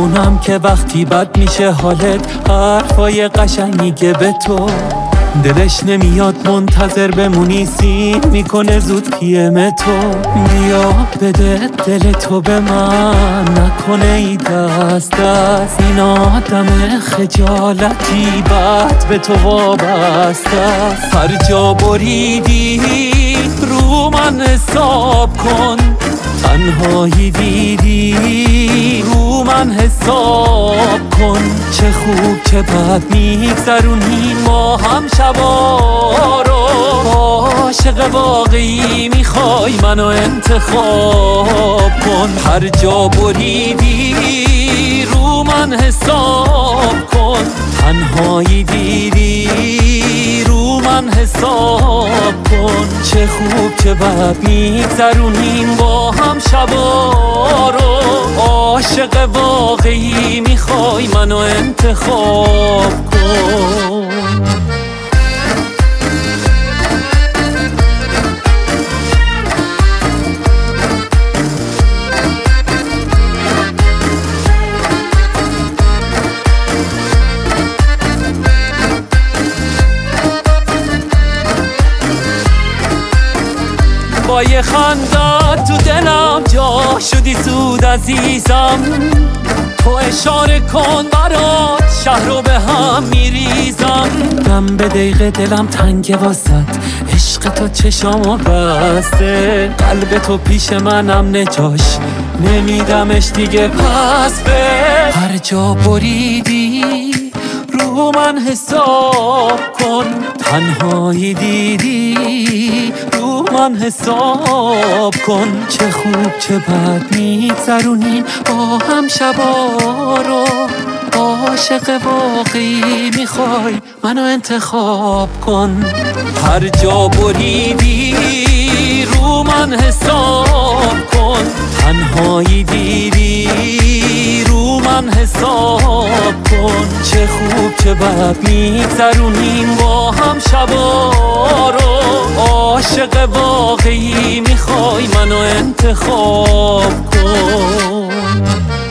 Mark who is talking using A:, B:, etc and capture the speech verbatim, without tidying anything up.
A: میمونم که وقتی بد میشه حالت حرفای قشنگ میگه به تو، دلش نمیاد منتظر بمونی، سین میکنه زود پیم تو. بیا بده دل تو به من، نکنه ای دست دست، این آدم خجالتی بد به تو وابسته است. هر جا بریدی رو من حساب کن، تنهایی دیدی رو من حساب کن. چه خوب چه بد میگذرونیم ما هم شبا رو، عاشق واقعی میخوای منو انتخاب کن. هر جا بریدی رو من حساب کن، تنهایی دیدی رو من حساب کن. چه خوب چه بد میگذرونیم با هم شبا رو، عاشق واقعی میخوای منو انتخاب کن. با یه خندت تو دلم جا شدی زود عزیزم، تو اشاره کن برات شهر رو به هم میریزم. دم به دقیقه دلم تنگه واسط، عشق تو چشامو بسته، قلب تو پیش منم نجاش نمیدمش دیگه پس به. هر جا بریدی رو من حساب کن، تنهایی دیدی رو من حساب کن. چه خوب چه بد میگذرونیم با هم شبا رو، عاشق واقعی میخوای منو انتخاب کن. هر جا بریدی رو من حساب کن، تنهایی دیدی رو من حساب کن. چه خوب چه بد میگذرونیم با هم شبا رو، عاشق واقعی میخوای منو انتخاب کن.